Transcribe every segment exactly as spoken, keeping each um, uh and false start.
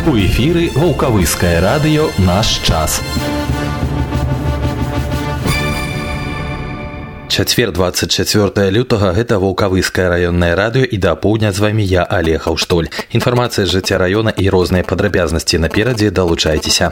У эфіры Ваўкавыскае радыё «Наш час». Чацвер двадцать четвёртого лютага, гэта Ваўкавыскае раённае радыё, і да поўдня з вамі я, Олег Аўштоль. Інфармацыя з жыцця раёна і розныя падрабязнасці наперадзе, далучайцеся.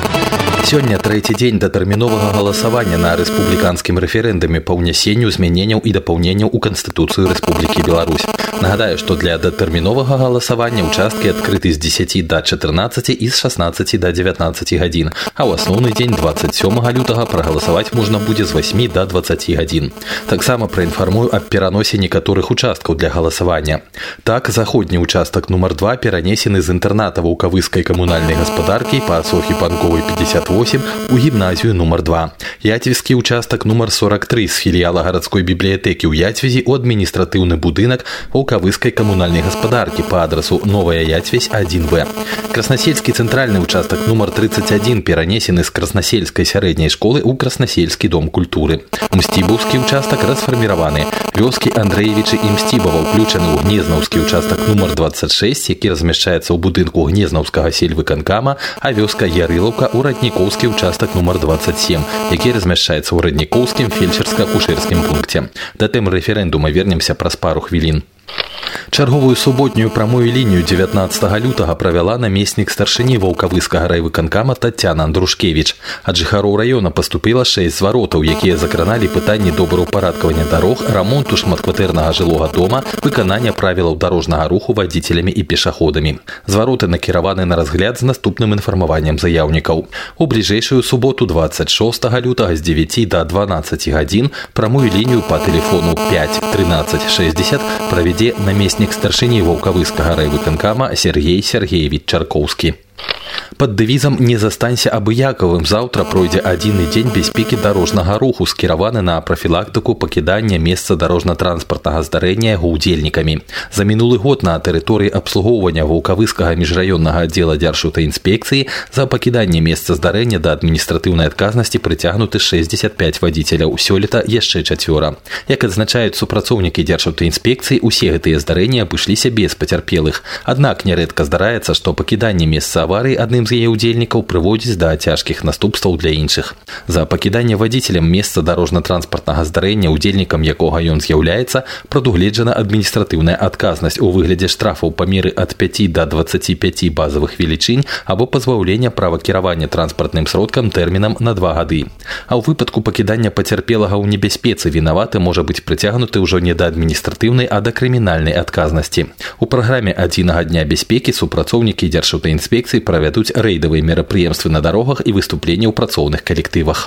Сёння трэці дзень датэрміновага галасавання на рэспубліканскім рэферэндуме па ўнясенню змяненняў і дапаўненняў у Канстытуцыю Рэспублікі Беларусь. Нагадаю, што для датэрміновага галасавання ўчасткі адкрыты з дзесяці да чатырнаццаці і з шаснаццаці да дзевятнаццаці гадзін, а ў асноўны дзень двадцать сёмага лютага прагаласаваць можна будзе з васьмі да дваццаці гадзін. Таксама праінфармую аб пераносе некаторых участкаў для галасавання. Так, заходні участак нумар два перанесены з інтэрната Ваўкавыскай камунальнай гаспадаркі па Соф'і Панковай пятьдесят восемь у гімназію нумар два. Яцвівскі участак нумар сорок три з філіяла гарадской бібліятэкі ў Яцвізе у адміністратыўны будынак Ваўкавыскай камунальнай гаспадаркі па адрасу Новая Яцвесь один вэ. Краснасельскі цэнтральны участак нумар тридцать один перанесены з Краснасельскай сярэдняй школы ў Краснасельскі дом культуры. Мсцібаўскі участак расфарміраваны. Вёскі Андрэевічы і Мсцібава ўключаны ў Гнезнаўскі участак нумар двадцать шесть, які размяшчаецца ў будынку Гнезнаўскага сельвыканкама, а вёска Ярылаўка ў Раднікоўскі участак нумар двадцать семь, які размяшчаецца ў Раднікоўскім фельчарска-акушэрскім пункце. Да тэмы рэферэндума вернемся праз пару хвілін. Чарговую суботнюю прамую лінію дзевятнаццатага лютага правяла намеснік старшыні Ваўкавыскага райвыканкама Таццяна Андрушкевіч. Ад жыхароў раёна паступіла шэсць зваротаў, якія закраналі пытанні добраўпарадкавання дарог, рамонту шматкватэрнага жылога дома, выканання правілаў дарожнага руху вадзіцелямі і пешаходамі. Звароты накіраваны на разгляд з наступным інфармаваннем заяўнікаў. У бліжэйшую суботу двадцать шостага лютага з дзевяці да дванаццаці гадзін прамую лінію па тэлефону пять тринадцать шестьдесят правядзе намеснік старшыні Ваўкавыскага райвыканкама Сергей Сергеевич Чаркоўскі. Пад дэвізам «Не застанься абыякавым» заўтра пройдзе адзіны дзень бяспекі дарожнага руху, скіраваны на прафілактыку пакідання месца дарожна-транспартнага здарэння яго ўдзельнікамі. За минулы год на тэрыторыі абслугоўвання Ваўкавыскага міжраённага аддзела Дзяржаўтаінспекцыі за пакіданне месца здарэння да адміністратыўнай адказнасці прыцягнуты шэсцьдзесят пять вадзіцеляў, сёлета яшчэ чацвёра. Як адзначаюць супрацоўнікі Дзяржаўтаінспекцыі, усе гэтыя здарэнні абышліся без пацярпелых. Аднак нярэдка здараецца, што пакіданне месца аварыі адным з яе ўдзельнікаў прыводзіць да цяжкіх наступстваў для іншых. За пакіданне вадзіцелем месца дарожна-транспартнага здарэння, удзельнікам якога ён з'яўляецца, прадугледжана адміністратыўная адказнасць у выглядзе штрафаў па меры ад пяці да дваццаці пяці базавых велічынь або пазбаўлення права кіравання транспартным сродкам тэрмінам на два гады. А ў выпадку пакідання пацярпелага ў небяспецы вінаваты можа быць прыцягнуты ўжо не да адміністратыўнай, а да крымінальнай адказнасці. У праграме адзінага дня бяспекі супрацоўнікі Дзяржаўтаінспекцыі правядуць рэйдавыя мерапрыемствы на дарогах і выступленні ў працоўных калектывах.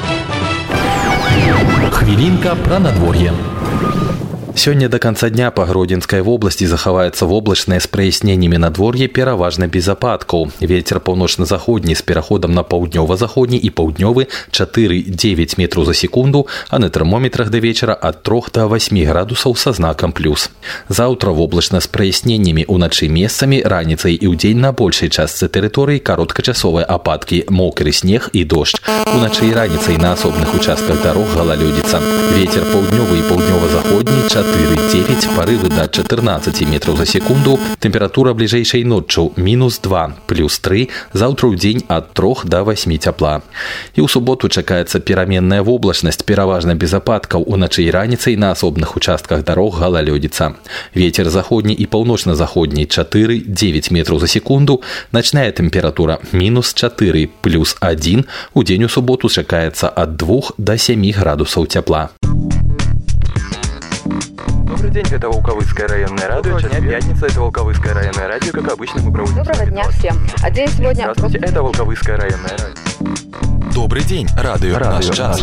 Хвілінка пра надвор'е. Сёння до конца дня па Гродзенскай вобласці захаваецца воблачнае з праясненнямі надвор'е, пераважна без ападкаў. Вецер паўночна-заходні з пераходам на паўднёва-заходні і паўднёвы чатыры дзевяць метраў за секунду, а на тэрмометрах да вечара ад трох да васьмі градусаў са знакам плюс. Заўтра воблачна з праясненнямі, уначы месцамі, раніцай і ўдзень на большай частцы тэрыторыі кароткачасовыя ападкі, мокры снег і дождж. Уначы і раніцай на асобных участках дарог галалёдзіца. Вецер паўднёвы і паўднёва-заходні чатыры дзевяць, парывы да чатырнаццаці метраў за секунду, тэмпература бліжэйшай ноччу мінус два, плюс тры, заўтра ў дзень ад трох да васьмі цяпла. І ў суботу чакаецца пераменная воблачнасць, пераважна без ападкаў, уначы і раніцай на асобных участках дарог галалёдзіца. Вецер заходні і паўночна-заходні чатыры дзевяць метраў за секунду, начная тэмпература мінус чатыры, плюс адзін, у дзень у суботу чакаецца ад двух да сямі градусаў цяпла. Добрый день, это Ваўкавыское районное радио. Сейчас пятница, это Ваўкавыское районное радио. Как обычно, мы проводим... Доброго дня всем. А день сегодня... Здравствуйте, это Ваўкавыское районное радио. Добрый день, радио «Наш час».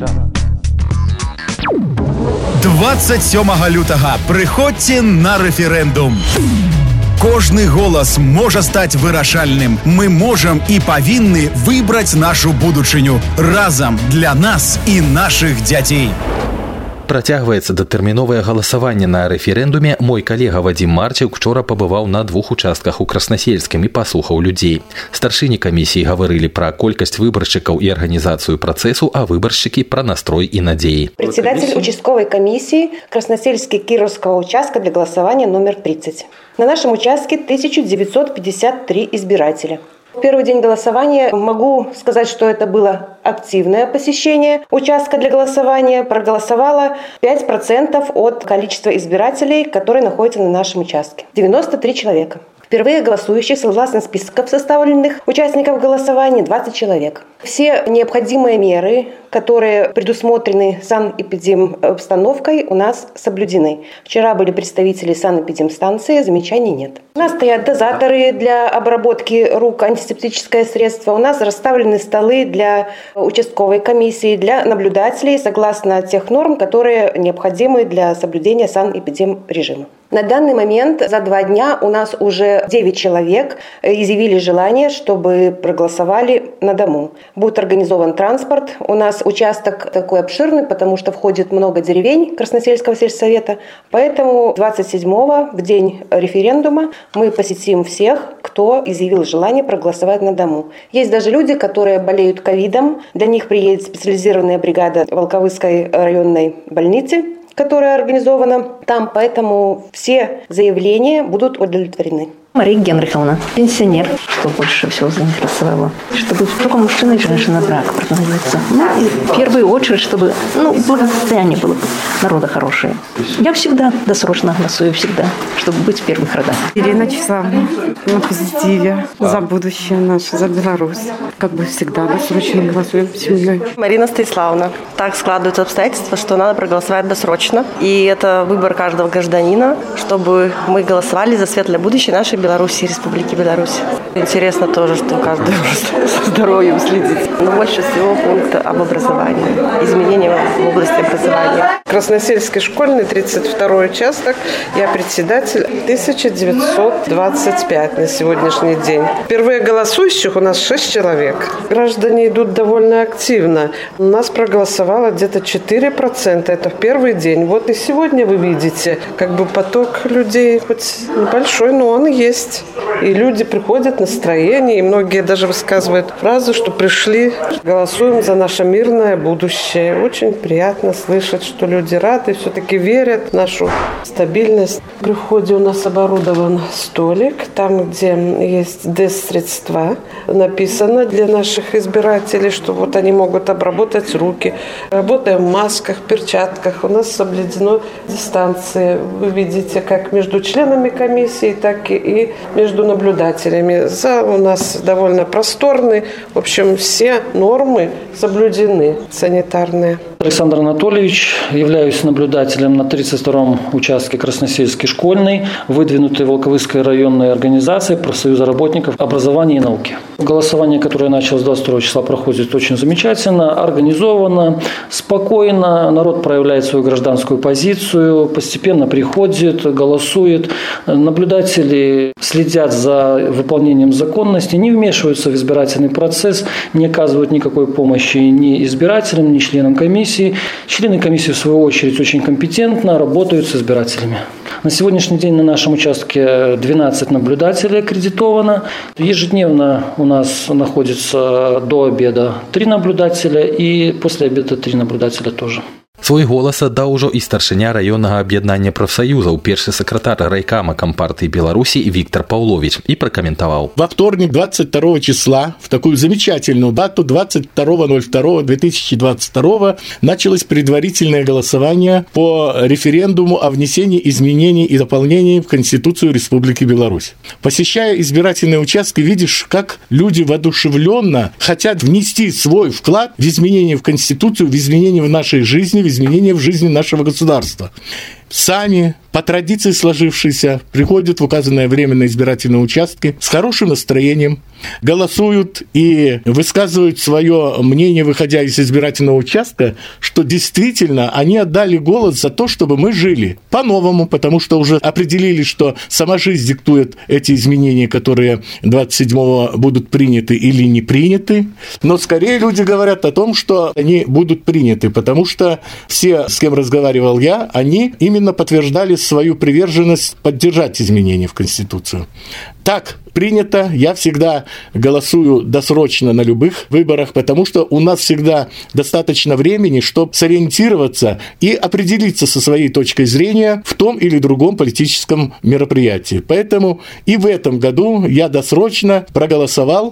двадцать сёмага лютага прыходзьце на рэферэндум. Кожны голас можа стаць вырашальным. Мы можам і павінны выбраць нашу будучыню разам для нас і нашых дзяцей. Працягваецца датэрміновае галасаванне на рэферэндуме. Мой калега Вадзім Марчык учора пабываў на двух участках у Краснасельскім і паслухаў людзей. Старшыні камісіі гаварылі пра колькасць выбаршчыкаў і арганізацыю працэсу, а выбаршчыкі пра настрой и надеи. Председатель участковой комиссии Красносельский Кировского участка для голосования номер тридцать. На нашем участке тысяча девятьсот пятьдесят три избирателя. В первый день голосования могу сказать, что это было активное посещение участка для голосования. Проголосовало пять процентов от количества избирателей, которые находятся на нашем участке. девяносто три человека. Впервые голосующих, согласно списков составленных участников голосования, двадцать человек. Все необходимые меры, которые предусмотрены санэпидемобстановкой, у нас соблюдены. Вчера были представители санэпидемстанции, замечаний нет. У нас стоят дозаторы для обработки рук, антисептическое средство. У нас расставлены столы для участковой комиссии, для наблюдателей, согласно тех норм, которые необходимы для соблюдения санэпидемрежима. На данный момент за два дня у нас уже девять человек изъявили желание, чтобы проголосовали на дому. Будет организован транспорт. У нас участок такой обширный, потому что входит много деревень Красносельского сельсовета. Поэтому двадцать седьмого, в день референдума, мы посетим всех, кто изъявил желание проголосовать на дому. Есть даже люди, которые болеют ковидом. Для них приедет специализированная бригада Волковыской районной больницы, которая организована там, поэтому все заявления будут удовлетворены. Мария Генриховна, пенсионер, что больше всего заинтересовало. Чтобы только мужчина и женщина брак продолжается. Ну и в первую очередь, чтобы ну, благосостояние было народа хорошее. Я всегда досрочно голосую, всегда, чтобы быть в первых рядах. Ирина Числавовна, на позитиве, за будущее наше, за Беларусь. Как бы всегда досрочно голосуем с семьей. Марина Станиславовна. Так складываются обстоятельства, что надо проголосовать досрочно. И это выбор каждого гражданина, чтобы мы голосовали за светлое будущее нашей Беларуси, Республики Беларусь. Интересно тоже, что каждый может со здоровьем следить. Но больше всего пункт об образовании, изменения в области образования. Красносельский школьный, тридцать второй участок. Я председатель тысяча девятьсот двадцать пять на сегодняшний день. Впервые голосующих у нас шесть человек. Граждане идут довольно активно. У нас проголосовало где-то четыре процента. Это в первый день. Вот и сегодня вы видите, как бы поток людей, хоть небольшой, но он есть. И люди приходят в настроение, и многие даже высказывают фразу, что пришли, голосуем за наше мирное будущее. Очень приятно слышать, что люди рады, все-таки верят в нашу стабильность. При входе у нас оборудован столик, там, где есть ДЭС-средства, написано для наших избирателей, что вот они могут обработать руки. Работаем в масках, перчатках, у нас соблюдено дистанции. Вы видите, как между членами комиссии, так и и между наблюдателями. Зал у нас довольно просторный. В общем, все нормы соблюдены, санитарные. Александр Анатольевич, являюсь наблюдателем на тридцать втором участке Красносельский школьный, выдвинутой Волковыской районной организации профсоюза работников образования и науки. Голосование, которое началось двадцать второго числа, проходит очень замечательно, организованно, спокойно. Народ проявляет свою гражданскую позицию, постепенно приходит, голосует. Наблюдатели следят за выполнением законности, не вмешиваются в избирательный процесс, не оказывают никакой помощи ни избирателям, ни членам комиссии. Члены комиссии, в свою очередь, очень компетентно работают с избирателями. На сегодняшний день на нашем участке двенадцать наблюдателей аккредитовано. Ежедневно у нас находится до обеда три наблюдателя и после обеда три наблюдателя тоже. Свой голас аддаў ужо і старшыня раённага аб'яднання прафсаюзаў, першы сакратар райкама Компартии Беларуси Виктор Павлович, и прокомментовал. Во вторник, двадцать второго числа, в такую замечательную дату, двадцать второго ноль второго две тысячи двадцать второго, началось предварительное голосование по референдуму о внесении изменений и дополнений в Конституцию Республики Беларусь. Посещая избирательные участки, видишь, как люди воодушевленно хотят внести свой вклад в изменения в Конституцию, в изменения в нашей жизни, в изменения в жизни нашего государства. сами, по традиции сложившейся, приходят в указанное время на избирательные участки с хорошим настроением, голосуют и высказывают свое мнение, выходя из избирательного участка, что действительно они отдали голос за то, чтобы мы жили по-новому, потому что уже определили, что сама жизнь диктует эти изменения, которые двадцать седьмого будут приняты или не приняты. Но скорее люди говорят о том, что они будут приняты, потому что все, с кем разговаривал я, они именно подтверждали свою приверженность поддержать изменения в Конституцию. Так принято, я всегда голосую досрочно на любых выборах, потому что у нас всегда достаточно времени, чтобы сориентироваться и определиться со своей точкой зрения в том или другом политическом мероприятии. Поэтому и в этом году я досрочно проголосовал,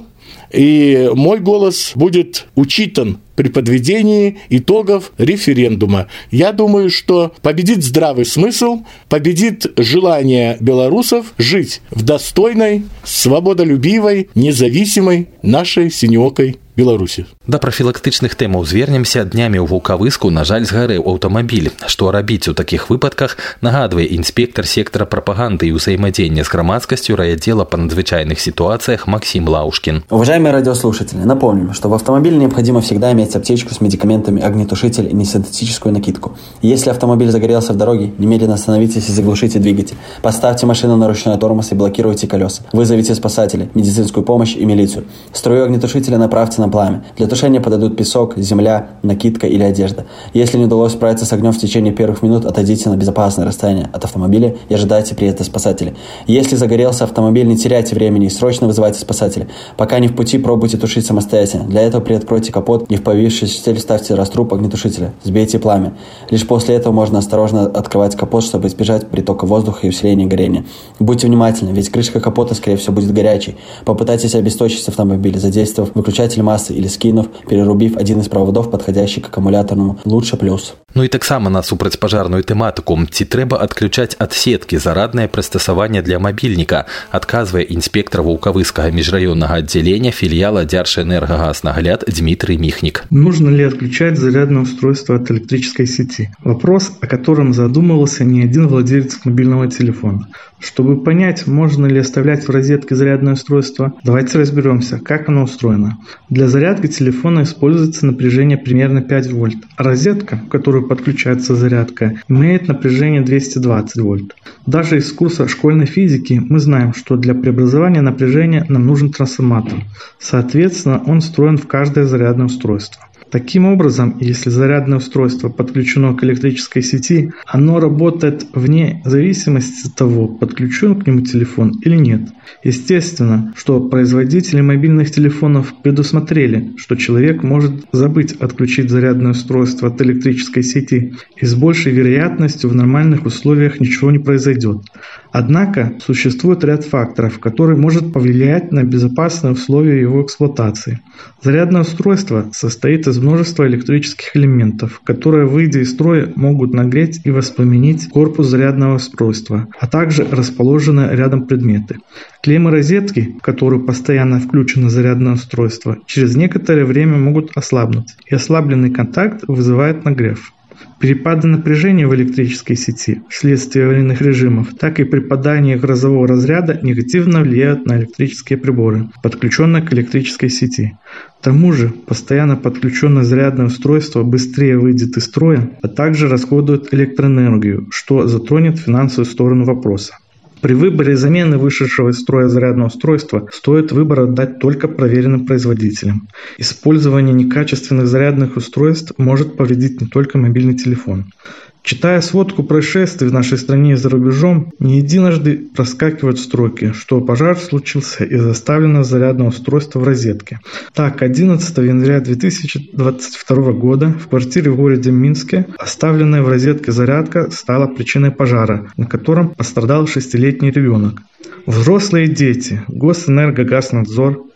и мой голос будет учитан при подведении итогов референдума. Я думаю, что победит здравый смысл, победит желание белорусов жить в достойной, свободолюбивой, независимой нашей синеокой Беларусі. Да прафілактычных тэмаў звернемся. Днямі ў Вулкавыску, на жаль, згарэў аўтамабіль. Што рабіць у такіх выпадках, нагадвае інспектор сектора прапаганды и ўзаемадзеяння с громадскостью райотдела по надзвычайных ситуациях Максим Лаушкин. Уважаемые радиослушатели, напомним, что в автомобиле необходимо всегда иметь аптечку с медикаментами, огнетушитель и несинтетическую накидку. Если автомобиль загорелся в дороге, немедленно остановитесь и заглушите двигатель. Поставьте машину на ручной тормоз и блокируйте колеса. Вызовите спасателей, медицинскую помощь и милицию. Струю огнетушителя направьте на пламя. Для тушения подойдут песок, земля, накидка или одежда. Если не удалось справиться с огнем в течение первых минут, отойдите на безопасное расстояние от автомобиля и ожидайте приезда спасателей. Если загорелся автомобиль, не теряйте времени и срочно вызывайте спасателей. Пока не в пути, пробуйте тушить самостоятельно. Для этого приоткройте капот и в повисшую стель ставьте раструб огнетушителя. Сбейте пламя. Лишь после этого можно осторожно открывать капот, чтобы избежать притока воздуха и усиления горения. Будьте внимательны, ведь крышка капота, скорее всего, будет горячей. Попытайтесь обесточить автомобиль, задействовав выключатель массы или скинув, перерубив один из проводов, подходящий к аккумуляторному, лучше плюс. Ну і таксама на супрацьпажарную тэматыку. Ці трэба адключаць ад сеткі зараднае прыстасаванне для мабільніка, адказвае інспектор Вулкавыскага межрайоннага аддзялення філіяла Дзяржэнергагазнагляд Дмитрий Михник. Нужно ли отключать зарядное устройство от электрической сети? Вопрос, о котором задумывался не один владелец мобильного телефона. Чтобы понять, можно ли оставлять в розетке зарядное устройство, давайте разберемся, как оно устроено. Для зарядки телефона используется напряжение примерно пять вольт, а розетка, в которую подключается зарядка, имеет напряжение двести двадцать вольт. Даже из курса школьной физики мы знаем, что для преобразования напряжения нам нужен трансформатор. Соответственно, он встроен в каждое зарядное устройство. Таким образом, если зарядное устройство подключено к электрической сети, оно работает вне зависимости от того, подключен к нему телефон или нет. Естественно, что производители мобильных телефонов предусмотрели, что человек может забыть отключить зарядное устройство от электрической сети, и с большей вероятностью в нормальных условиях ничего не произойдет. Однако существует ряд факторов, которые может повлиять на безопасные условия его эксплуатации. Зарядное устройство состоит из множества электрических элементов, которые, выйдя из строя, могут нагреть и воспламенить корпус зарядного устройства, а также расположенные рядом предметы. Клеммы розетки, в которую постоянно включено зарядное устройство, через некоторое время могут ослабнуть, и ослабленный контакт вызывает нагрев. Перепады напряжения в электрической сети вследствие аварийных режимов, так и при попадании грозового разряда негативно влияют на электрические приборы, подключенные к электрической сети. К тому же, постоянно подключенное зарядное устройство быстрее выйдет из строя, а также расходует электроэнергию, что затронет финансовую сторону вопроса. При выборе замены вышедшего из строя зарядного устройства стоит выбор отдать только проверенным производителям. Использование некачественных зарядных устройств может повредить не только мобильный телефон. Читая сводку происшествий в нашей стране и за рубежом, не единожды проскакивают строки, что пожар случился из-за оставленного зарядного устройства в розетке. Так, одиннадцатого января две тысячи двадцать второго года в квартире в городе Минске оставленная в розетке зарядка стала причиной пожара, на котором пострадал шестилетний ребенок. Взрослые дети, Госэнергогазнадзор,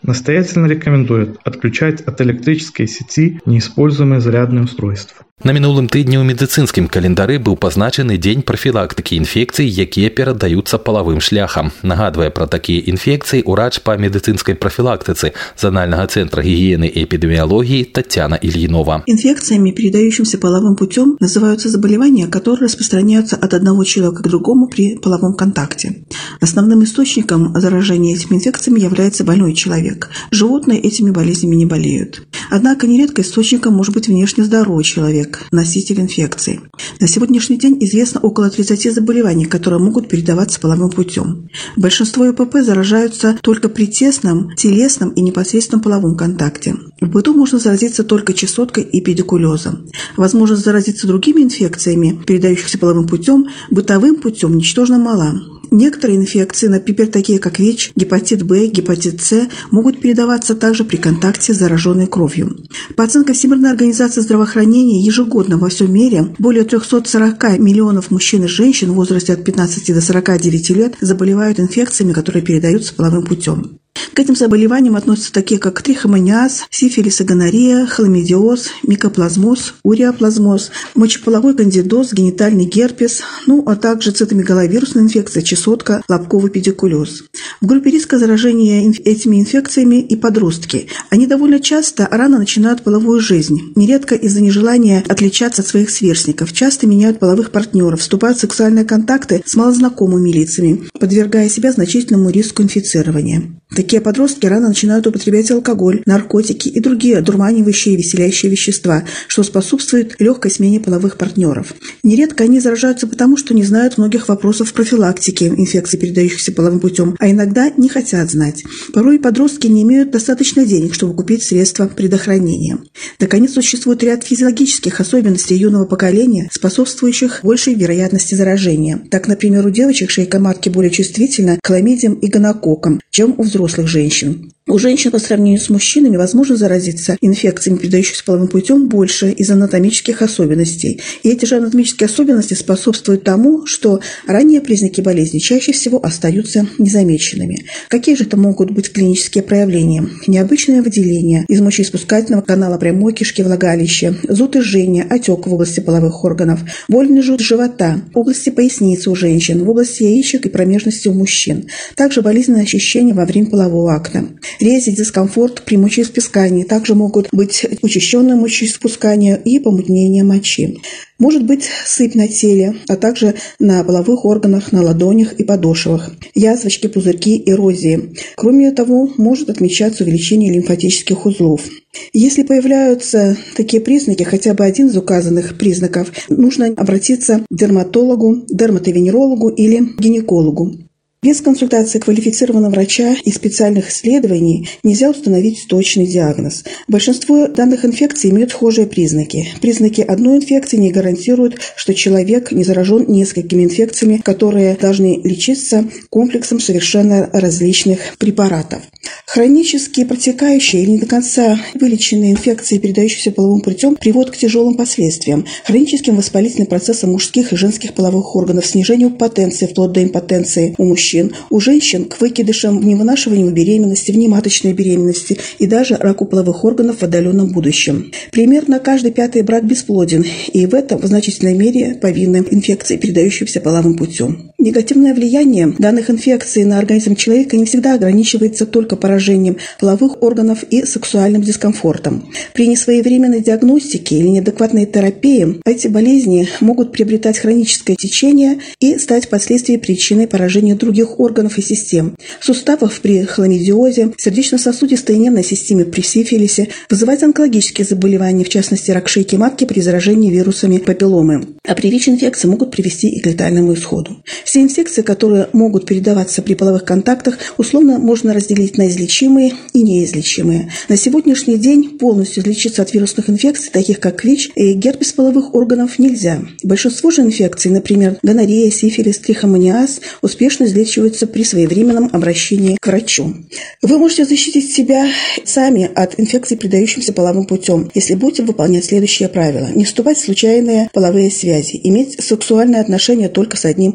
настоятельно рекомендует отключать от электрической сети неиспользуемые зарядные устройства. На мінулым тыдні ў медыцынскім календары быў пазначаны дзень прафілактыкі інфекцый, якія перадаюцца палавым шляхам. Нагадвае пра такія інфекцыі ўрач па медыцынскай прафілактыцы з анальнага цэнтра гігіены і эпидемиологии Татьяна Ильинова. Инфекциями, передающимися половым путем, называются заболевания, которые распространяются от одного человека к другому при половом контакте. Основным источником заражения этими инфекциями является больной человек. Животные этими болезнями не болеют. Однако нередко источником может быть внешне здоровый человек, носитель инфекции. На сегодняшний день известно около тридцати заболеваний, которые могут передаваться половым путем. Большинство ИПП заражаются только при тесном, телесном и непосредственном половом контакте. В быту можно заразиться только чесоткой и педикулезом. Возможность заразиться другими инфекциями, передающихся половым путем, бытовым путем ничтожно мала. Некоторые инфекции, например, такие как ВИЧ, гепатит Б, гепатит С, могут передаваться также при контакте с зараженной кровью. По оценкам Всемирной организации здравоохранения, ежегодно во всем мире более трёхсот сорока миллионов мужчин и женщин в возрасте от пятнадцати до сорока девяти лет заболевают инфекциями, которые передаются половым путем. К этим заболеваниям относятся такие, как трихомониаз, сифилис и гонорея, хламидиоз, микоплазмоз, уреоплазмоз, мочеполовой кандидоз, генитальный герпес, ну а также цитомегаловирусная инфекция, чесотка, лобковый педикулез. В группе риска заражения этими инфекциями и подростки. Они довольно часто рано начинают половую жизнь, нередко из-за нежелания отличаться от своих сверстников, часто меняют половых партнеров, вступают в сексуальные контакты с малознакомыми лицами, подвергая себя значительному риску инфицирования. Такие подростки рано начинают употреблять алкоголь, наркотики и другие одурманивающие и веселящие вещества, что способствует легкой смене половых партнеров. Нередко они заражаются потому, что не знают многих вопросов профилактики инфекций, передающихся половым путем, а иногда не хотят знать. Порой подростки не имеют достаточно денег, чтобы купить средства предохранения. Наконец, существует ряд физиологических особенностей юного поколения, способствующих большей вероятности заражения. Так, например, у девочек шейка матки более чувствительна к хламидиям и гонококкам, чем у взрослых женщин. У женщин по сравнению с мужчинами возможно заразиться инфекциями, передающимися половым путем, больше из анатомических особенностей. И эти же анатомические особенности способствуют тому, что ранние признаки болезни чаще всего остаются незамеченными. Какие же это могут быть клинические проявления? Необычное выделение из мочеиспускательного канала прямой кишки влагалища, зуд и жжение, отек в области половых органов, больный жжет живота, в области поясницы у женщин, в области яичек и промежности у мужчин. Также болезненные ощущения во время полового акта. Рези, дискомфорт при мочеиспускании. Также могут быть учащенное мочеиспускание и помутнение мочи. Может быть сыпь на теле, а также на половых органах, на ладонях и подошвах, язвочки, пузырьки, эрозии. Кроме того, может отмечаться увеличение лимфатических узлов. Если появляются такие признаки, хотя бы один из указанных признаков, нужно обратиться к дерматологу, дерматовенерологу или гинекологу. Без консультации квалифицированного врача и специальных исследований нельзя установить точный диагноз. Большинство данных инфекций имеют схожие признаки. Признаки одной инфекции не гарантируют, что человек не заражен несколькими инфекциями, которые должны лечиться комплексом совершенно различных препаратов. Хронические, протекающие или не до конца вылеченные инфекции, передающиеся половым путем, приводят к тяжелым последствиям, хроническим воспалительным процессам мужских и женских половых органов, снижению потенции вплоть до импотенции у мужчин, у женщин к выкидышам, невынашиванию беременности, внематочной беременности и даже раку половых органов в отдаленном будущем. Примерно каждый пятый брак бесплоден, и в этом в значительной мере повинны инфекции, передающиеся половым путем. Негативное влияние данных инфекций на организм человека не всегда ограничивается только поражением половых органов и сексуальным дискомфортом. При несвоевременной диагностике или неадекватной терапии эти болезни могут приобретать хроническое течение и стать впоследствии причиной поражения других органов и систем, суставов при хламидиозе, сердечно-сосудистой и нервной системе при сифилисе, вызывать онкологические заболевания, в частности рак шейки матки при заражении вирусами папилломы. А при ВИЧ-инфекции могут привести и к летальному исходу. Все инфекции, которые могут передаваться при половых контактах, условно можно разделить на излечимые и неизлечимые. На сегодняшний день полностью излечиться от вирусных инфекций, таких как ВИЧ и герпес половых органов, нельзя. Большинство же инфекций, например, гонорея, сифилис, трихомониаз, успешно излечиваются при своевременном обращении к врачу. Вы можете защитить себя сами от инфекций, передающихся половым путем, если будете выполнять следующие правила. Не вступать в случайные половые связи, иметь сексуальные отношения только с одним половым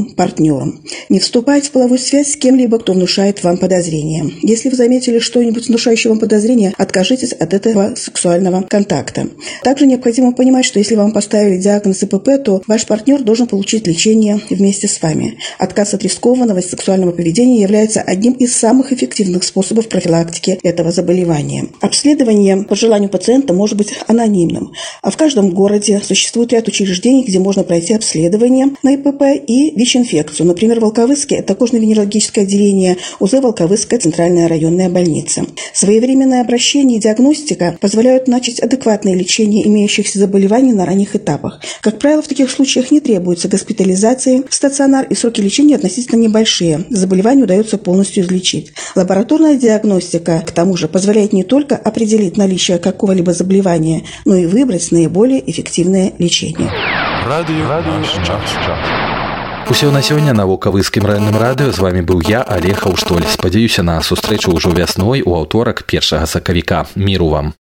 своим партнером. Не вступать в половую связь с кем-либо, кто внушает вам подозрения. Если вы заметили что-нибудь внушающее вам подозрение, откажитесь от этого сексуального контакта. Также необходимо понимать, что если вам поставили диагноз ИПП, то ваш партнер должен получить лечение вместе с вами. Отказ от рискованного сексуального поведения является одним из самых эффективных способов профилактики этого заболевания. Обследование по желанию пациента может быть анонимным. А в каждом городе существует ряд учреждений, где можно пройти обследование на ИПП и ВИЧ-инфекцию. Например, в Волковыске это кожно-венерологическое отделение УЗ Волковыская центральная районная больница. Своевременное обращение и диагностика позволяют начать адекватное лечение имеющихся заболеваний на ранних этапах. Как правило, в таких случаях не требуется госпитализации в стационар, и сроки лечения относительно небольшие. Заболевание удается полностью излечить. Лабораторная диагностика, к тому же, позволяет не только определить наличие какого-либо заболевания, но и выбрать наиболее эффективное лечение. Радио, радио, Усё на сёння на Вулкавыскім раённым радыё. З вами быў я, Олег Аўштоль. Спадзяюся на сустрэчу ўжо вясной у аўторак першага сакавіка. Міру вам!